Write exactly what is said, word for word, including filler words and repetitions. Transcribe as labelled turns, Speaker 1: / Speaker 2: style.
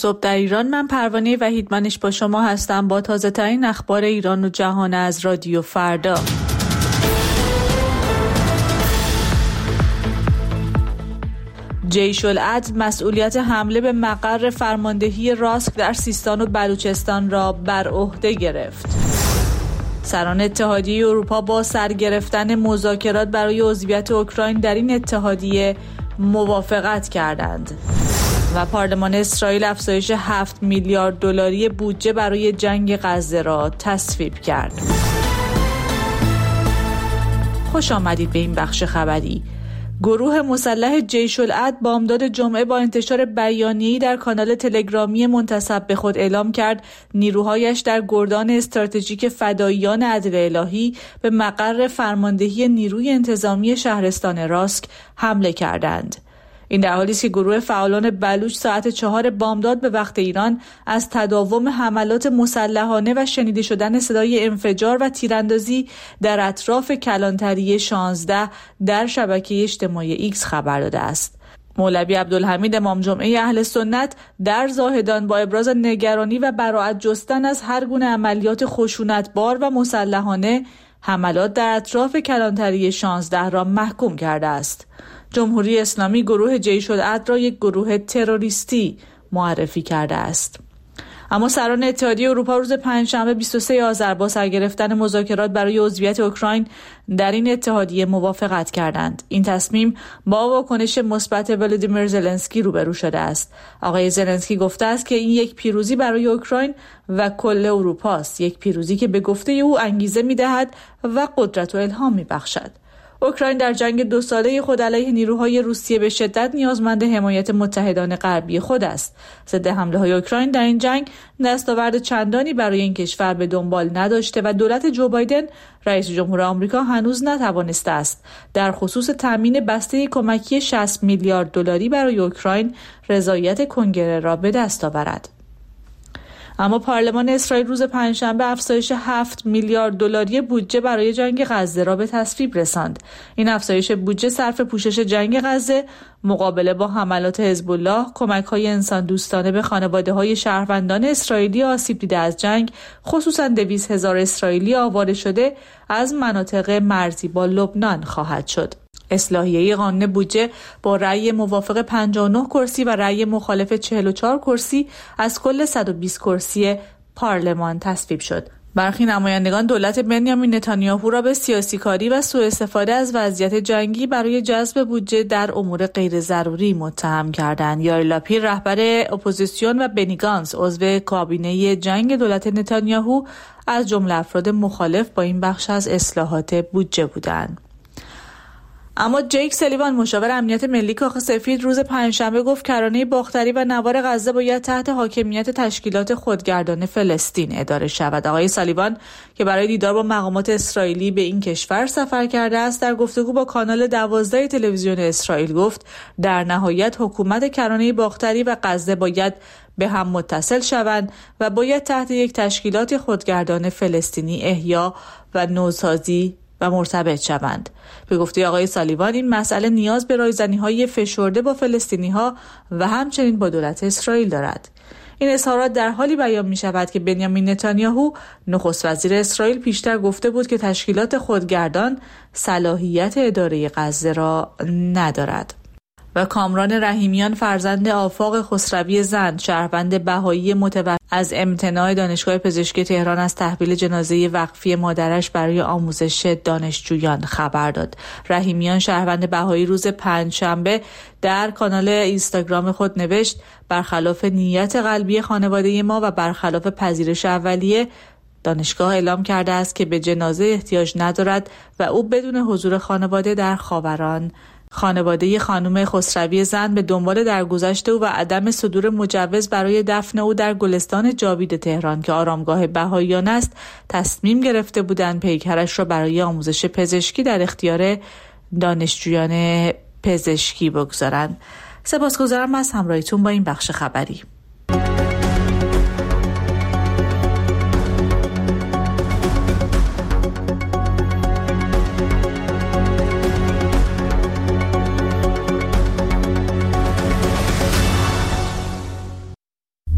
Speaker 1: صبح در ایران، من پروانه وحیدمنش با شما هستم با تازه ترین اخبار ایران و جهان از رادیو فردا. جیش العدل مسئولیت حمله به مقر فرماندهی راسک در سیستان و بلوچستان را بر عهده گرفت. سران اتحادیه اروپا با سرگرفتن مذاکرات برای عضویت اوکراین در این اتحادیه موافقت کردند. و پارلمان اسرائیل افزایش هفت میلیارد دلاری بودجه برای جنگ غزه را تصویب کرد. خوش آمدید به این بخش خبری. گروه مسلح جیش العدل بامداد جمعه با انتشار بیانیه‌ای در کانال تلگرامی منتسب به خود اعلام کرد نیروهایش در گردان استراتژیک فداییان عدل الهی به مقر فرماندهی نیروی انتظامی شهرستان راسک حمله کردند. این در حالی است که گروه فعالان بلوچ ساعت چهار بامداد به وقت ایران از تداوم حملات مسلحانه و شنیده شدن صدای انفجار و تیراندازی در اطراف کلانتری شانزده در شبکه اجتماعی ایکس خبر داده است. مولوی عبدالحمید امام جمعه اهل سنت در زاهدان با ابراز نگرانی و براءت جستن از هر گونه عملیات خشونتبار و مسلحانه حملات در اطراف کلانتری شانزده را محکوم کرده است. جمهوری اسلامی گروه جیش العدل را یک گروه تروریستی معرفی کرده است. اما سران اتحادیه اروپا روز پنجشنبه بیست و سوم آذر با سرگرفتن مذاکرات برای عضویت اوکراین در این اتحادیه موافقت کردند. این تصمیم با واکنش مثبت ولودیمیر زلنسکی روبرو شده است. آقای زلنسکی گفته است که این یک پیروزی برای اوکراین و کل اروپا است، یک پیروزی که به گفته او انگیزه می‌دهد و قدرت و الهام می‌بخشد. اوکراین در جنگ دو ساله خود علیه نیروهای روسیه به شدت نیازمند حمایت متحدان غربی خود است. ضد حمله‌های اوکراین در این جنگ دستاورد چندانی برای این کشور به دنبال نداشته و دولت جو بایدن رئیس جمهور آمریکا هنوز نتوانسته است در خصوص تامین بسته کمکی شصت میلیارد دلاری برای اوکراین رضایت کنگره را به دست آورد. اما پارلمان اسرائیل روز پنجشنبه افزایش هفت میلیارد دلاری بودجه برای جنگ غزه را به تصویب رساند. این افزایش بودجه صرف پوشش جنگ غزه، مقابله با حملات حزب الله، کمک‌های انسان دوستانه به خانواده‌های شهروندان اسرائیلی آسیب دیده از جنگ، خصوصاً دویست هزار اسرائیلی آواره شده از مناطق مرزی با لبنان خواهد شد. اصلاحیه قانون بودجه با رأی موافق پنجاه و نه کرسی و رأی مخالف چهل و چهار کرسی از کل صد و بیست کرسی پارلمان تصویب شد. برخی نمایندگان دولت بنیامین نتانیاهو را به سیاسی کاری و سوء استفاده از وضعیت جنگی برای جذب بودجه در امور غیر ضروری متهم کردند. یائیر لاپید رهبر اپوزیسیون و بنی گانتز عضو کابینه جنگ دولت نتانیاهو از جمله افراد مخالف با این بخش از اصلاحات بودجه بودند. اما جیک سلیوان مشاور امنیت ملی کاخ سفید روز پنجشنبه گفت کرانه باختری و نوار غزه باید تحت حاکمیت تشکیلات خودگردان فلسطین اداره شود. آقای سلیوان که برای دیدار با مقامات اسرائیلی به این کشور سفر کرده است، در گفتگو با کانال دوازده تلویزیون اسرائیل گفت در نهایت حکومت کرانه باختری و غزه باید به هم متصل شوند و باید تحت یک تشکیلات خودگردان فلسطینی احیا و نوسازی و مرتبط شوند. به گفته آقای سالیوان این مسئله نیاز به رایزنی‌های فشرده با فلسطینی‌ها و همچنین با دولت اسرائیل دارد. این اظهارات در حالی بیان می‌شود که بنیامین نتانیاهو نخست وزیر اسرائیل پیشتر گفته بود که تشکیلات خودگردان صلاحیت اداره غزه را ندارد. و کامران رحیمیان فرزند آفاق خسروی زند شهروند بهایی متوفی از امتناع دانشگاه پزشکی تهران از تحویل جنازه وقفی مادرش برای آموزش دانشجویان خبر داد. رحیمیان شهروند بهایی روز پنجشنبه در کانال اینستاگرام خود نوشت برخلاف نیت قلبی خانواده ما و برخلاف پذیرش اولیه دانشگاه اعلام کرده است که به جنازه احتیاج ندارد و او بدون حضور خانواده در خاوران خانواده خانم خسروی زند به دنبال درگذشت او و عدم صدور مجوز برای دفن او در گلستان جاوید تهران که آرامگاه بهائیان است تصمیم گرفته بودند پیکرش را برای آموزش پزشکی در اختیار دانشجویان پزشکی بگذارند. سپاسگزارم از همراهیتون با این بخش خبری.